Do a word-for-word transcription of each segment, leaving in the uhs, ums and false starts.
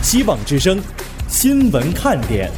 希望之声新闻看点。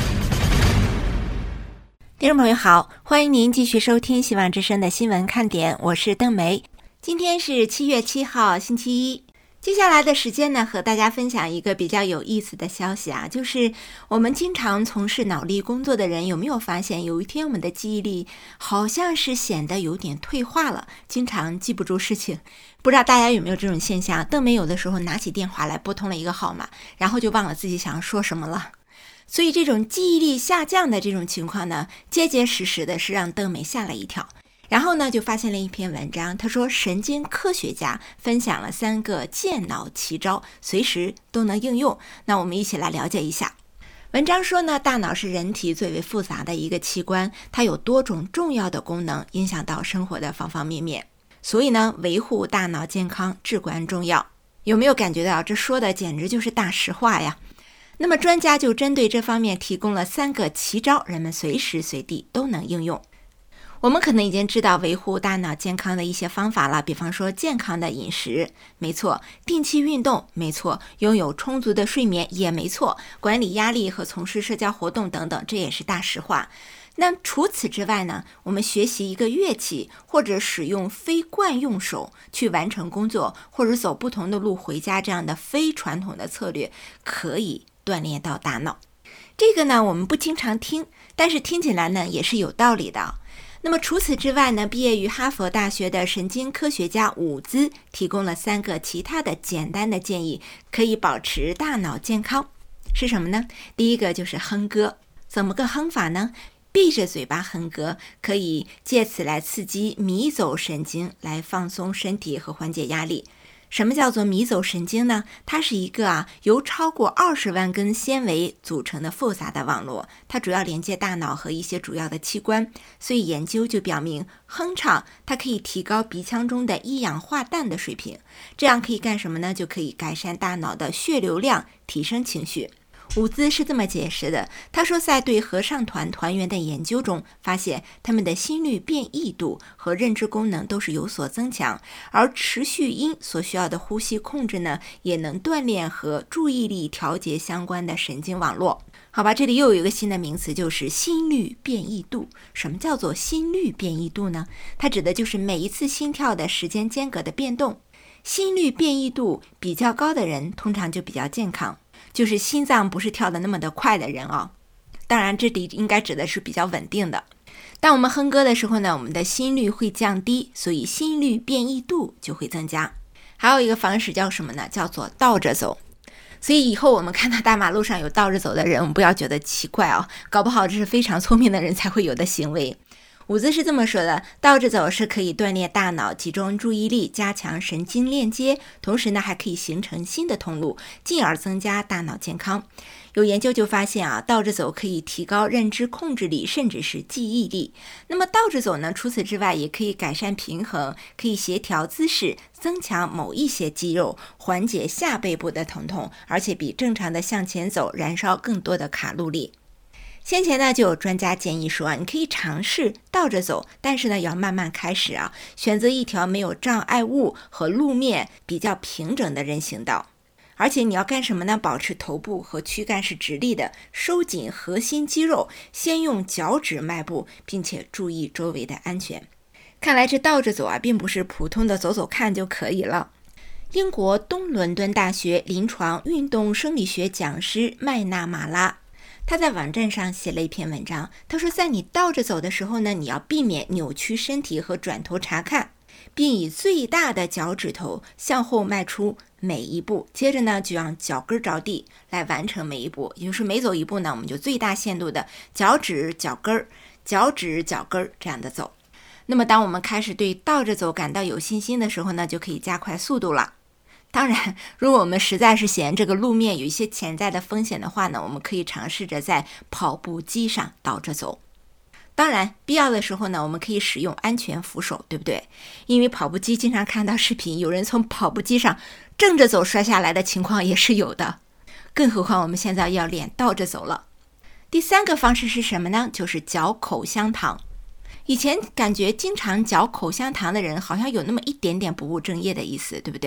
听众朋友好，欢迎您继续收听希望之声的新闻看点，我是邓梅。今天是七月七号星期一，接下来的时间呢，和大家分享一个比较有意思的消息啊，就是我们经常从事脑力工作的人，有没有发现有一天我们的记忆力好像是显得有点退化了，经常记不住事情。不知道大家有没有这种现象？邓梅有的时候拿起电话来拨通了一个号码，然后就忘了自己想要说什么了。所以这种记忆力下降的这种情况呢，结结实实的是让邓梅吓了一跳。然后呢，就发现了一篇文章，他说神经科学家分享了三个健脑奇招，随时都能应用。那我们一起来了解一下。文章说呢，大脑是人体最为复杂的一个器官，它有多种重要的功能，影响到生活的方方面面。所以呢，维护大脑健康至关重要。有没有感觉到这说的简直就是大实话呀？那么专家就针对这方面提供了三个奇招，人们随时随地都能应用。我们可能已经知道维护大脑健康的一些方法了，比方说健康的饮食，没错；定期运动，没错；拥有充足的睡眠，也没错；管理压力和从事社交活动等等，这也是大实话。那除此之外呢，我们学习一个乐器，或者使用非惯用手去完成工作，或者走不同的路回家，这样的非传统的策略，可以锻炼到大脑。这个呢，我们不经常听，但是听起来呢，也是有道理的。那么除此之外呢，毕业于哈佛大学的神经科学家伍兹提供了三个其他的简单的建议，可以保持大脑健康。是什么呢？第一个就是哼歌。怎么个哼法呢？闭着嘴巴哼歌，可以借此来刺激迷走神经，来放松身体和缓解压力。什么叫做迷走神经呢？它是一个啊由超过二十万根纤维组成的复杂的网络，它主要连接大脑和一些主要的器官。所以研究就表明，哼唱它可以提高鼻腔中的一氧化氮的水平，这样可以干什么呢？就可以改善大脑的血流量，提升情绪。伍兹是这么解释的，他说在对合唱团团员的研究中发现，他们的心率变异度和认知功能都是有所增强，而持续音所需要的呼吸控制呢，也能锻炼和注意力调节相关的神经网络。好吧，这里又有一个新的名词，就是心率变异度。什么叫做心率变异度呢？它指的就是每一次心跳的时间间隔的变动。心率变异度比较高的人通常就比较健康，就是心脏不是跳得那么的快的人啊。当然这里应该指的是比较稳定的。当我们哼歌的时候呢，我们的心率会降低，所以心率变异度就会增加。还有一个方式叫什么呢？叫做倒着走。所以以后我们看到大马路上有倒着走的人，我们不要觉得奇怪啊，搞不好这是非常聪明的人才会有的行为。伍兹是这么说的，倒着走是可以锻炼大脑集中注意力，加强神经链接，同时呢还可以形成新的通路，进而增加大脑健康。有研究就发现啊，倒着走可以提高认知控制力，甚至是记忆力。那么倒着走呢，除此之外也可以改善平衡，可以协调姿势，增强某一些肌肉，缓解下背部的疼痛，而且比正常的向前走燃烧更多的卡路里。先前呢就有专家建议说啊，你可以尝试倒着走，但是呢要慢慢开始啊，选择一条没有障碍物和路面比较平整的人行道。而且你要干什么呢？保持头部和躯干是直立的，收紧核心肌肉，先用脚趾迈步，并且注意周围的安全。看来这倒着走啊，并不是普通的走走看就可以了。英国东伦敦大学临床运动生理学讲师麦纳马拉，他在网站上写了一篇文章，他说在你倒着走的时候呢，你要避免扭曲身体和转头查看，并以最大的脚趾头向后迈出每一步，接着呢就让脚跟着地来完成每一步，也就是每走一步呢，我们就最大限度的脚趾脚跟脚趾脚跟这样的走。那么当我们开始对倒着走感到有信心的时候呢，就可以加快速度了。当然，如果我们实在是嫌这个路面有一些潜在的风险的话呢，我们可以尝试着在跑步机上倒着走。当然，必要的时候呢，我们可以使用安全扶手，对不对？因为跑步机经常看到视频，有人从跑步机上正着走摔下来的情况也是有的。更何况我们现在要练倒着走了。第三个方式是什么呢？就是嚼口香糖。以前感觉经常嚼口香糖的人好像有那么一点点不务正业的意思，对不对？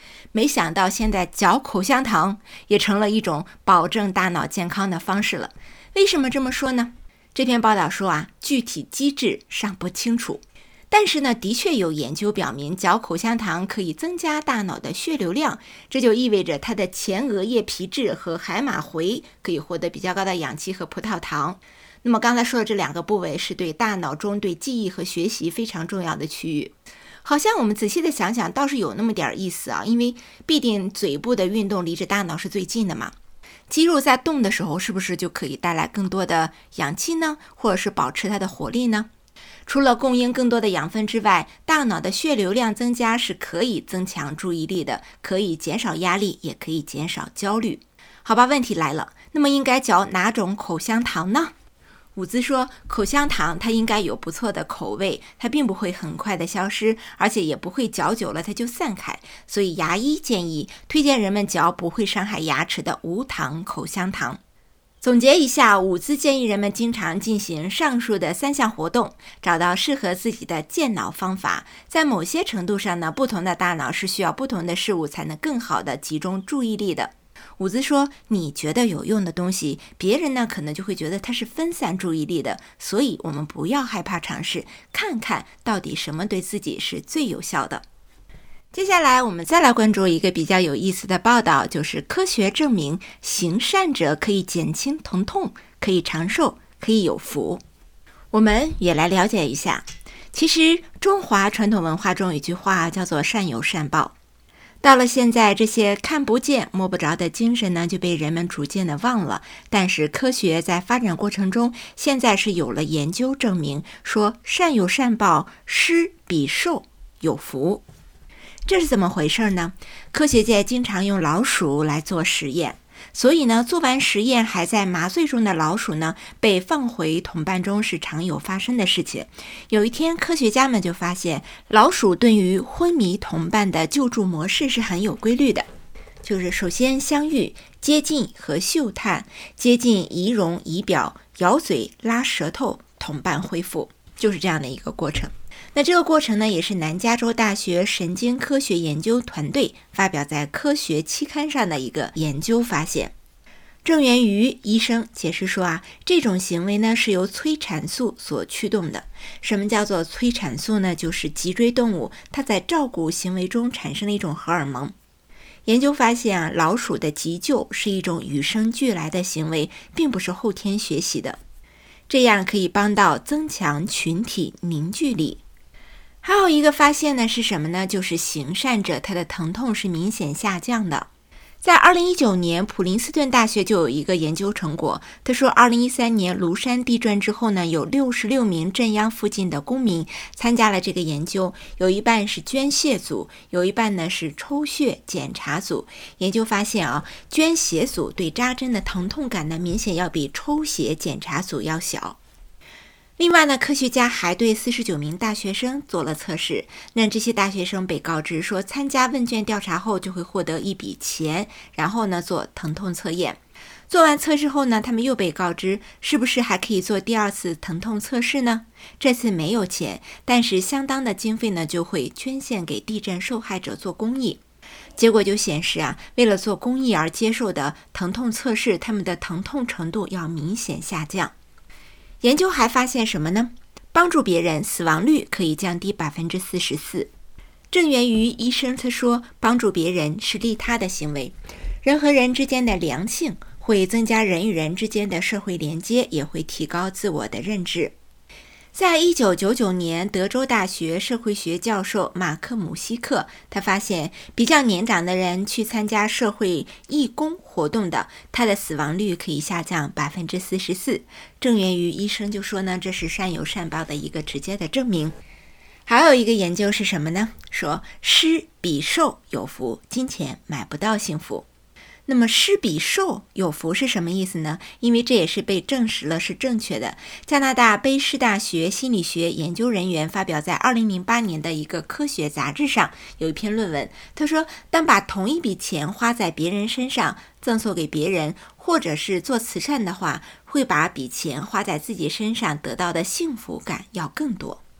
没想到现在嚼口香糖也成了一种保证大脑健康的方式了。为什么这么说呢？这篇报道说啊，具体机制尚不清楚，但是呢，的确有研究表明嚼口香糖可以增加大脑的血流量，这就意味着它的前额叶皮质和海马回可以获得比较高的氧气和葡萄糖。那么刚才说的这两个部位是对大脑中对记忆和学习非常重要的区域。好像我们仔细的想想倒是有那么点意思啊，因为必定嘴部的运动离着大脑是最近的嘛。肌肉在动的时候是不是就可以带来更多的氧气呢？或者是保持它的活力呢？除了供应更多的养分之外，大脑的血流量增加是可以增强注意力的，可以减少压力，也可以减少焦虑。好吧，问题来了，那么应该嚼哪种口香糖呢？伍兹说，口香糖它应该有不错的口味，它并不会很快的消失，而且也不会嚼久了它就散开，所以牙医建议推荐人们嚼不会伤害牙齿的无糖口香糖。总结一下，伍兹建议人们经常进行上述的三项活动，找到适合自己的健脑方法。在某些程度上呢，不同的大脑是需要不同的事物才能更好的集中注意力的。伍兹说，你觉得有用的东西，别人呢可能就会觉得它是分散注意力的，所以我们不要害怕尝试，看看到底什么对自己是最有效的。接下来我们再来关注一个比较有意思的报道，就是科学证明行善者可以减轻疼痛，可以长寿，可以有福。我们也来了解一下，其实中华传统文化中有一句话叫做善有善报。到了现在，这些看不见摸不着的精神呢，就被人们逐渐的忘了。但是科学在发展过程中，现在是有了研究证明，说善有善报，施比受有福。这是怎么回事呢？科学界经常用老鼠来做实验，所以呢，做完实验还在麻醉中的老鼠呢，被放回同伴中是常有发生的事情。有一天，科学家们就发现，老鼠对于昏迷同伴的救助模式是很有规律的，就是首先相遇、接近和嗅探，接近仪容仪表，咬嘴、拉舌头，同伴恢复，就是这样的一个过程。那这个过程呢，也是南加州大学神经科学研究团队发表在科学期刊上的一个研究发现。郑元瑜医生解释说啊，这种行为呢是由催产素所驱动的。什么叫做催产素呢？就是脊椎动物它在照顾行为中产生的一种荷尔蒙。研究发现啊，老鼠的急救是一种与生俱来的行为，并不是后天学习的。这样可以帮到增强群体凝聚力。还有一个发现呢是什么呢？就是行善者他的疼痛是明显下降的。在二零一九年，普林斯顿大学就有一个研究成果，他说二零一三年庐山地震之后呢，有六十六名震央附近的公民参加了这个研究，有一半是捐血组，有一半呢是抽血检查组。研究发现啊，捐血组对扎针的疼痛感呢，明显要比抽血检查组要小。另外呢，科学家还对四十九名大学生做了测试。那这些大学生被告知说，参加问卷调查后就会获得一笔钱，然后呢做疼痛测验。做完测试后呢，他们又被告知是不是还可以做第二次疼痛测试呢？这次没有钱，但是相当的经费呢就会捐献给地震受害者做公益。结果就显示啊，为了做公益而接受的疼痛测试，他们的疼痛程度要明显下降。研究还发现什么呢？帮助别人，死亡率可以降低 百分之四十四。 郑元瑜医生他说，帮助别人是利他的行为，人和人之间的良性会增加人与人之间的社会连接，也会提高自我的认知。在一九九九年，德州大学社会学教授马克姆希克他发现，比较年长的人去参加社会义工活动的，他的死亡率可以下降 百分之四十四。 郑元瑜医生就说呢，这是善有善报的一个直接的证明。还有一个研究是什么呢？说施比受有福，金钱买不到幸福。那么施比受有福是什么意思呢？因为这也是被证实了是正确的。加拿大卑诗大学心理学研究人员发表在二零零八年的一个科学杂志上有一篇论文，他说，当把同一笔钱花在别人身上，赠送给别人，或者是做慈善的话，会把笔钱花在自己身上得到的幸福感要更多。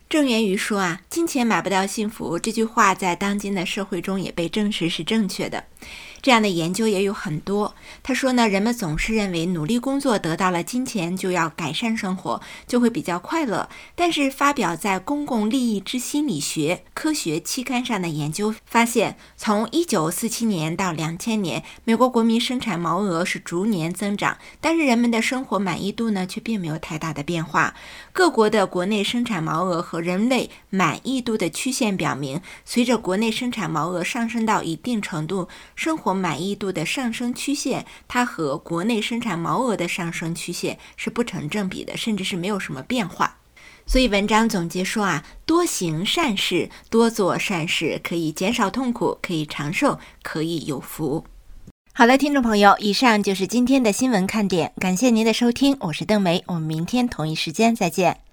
郑元瑜说啊，金钱买不到幸福，这句话在当今的社会中也被证实是正确的。这样的研究也有很多。他说呢，人们总是认为努力工作得到了金钱就要改善生活，就会比较快乐。但是发表在公共利益之心理学科学期刊上的研究发现，从一九四七年到两千年，美国国民生产毛额是逐年增长，但是人们的生活满意度呢却并没有太大的变化。各国的国内生产毛额和人类满意度的曲线表明，随着国内生产毛额上升到一定程度，生活满意度的上升曲线，它和国内生产毛额的上升曲线是不成正比的，甚至是没有什么变化。所以文章总结说啊，多行善事，多做善事，可以减少痛苦，可以长寿，可以有福。好了，听众朋友，以上就是今天的新闻看点，感谢您的收听，我是邓梅，我们明天同一时间再见。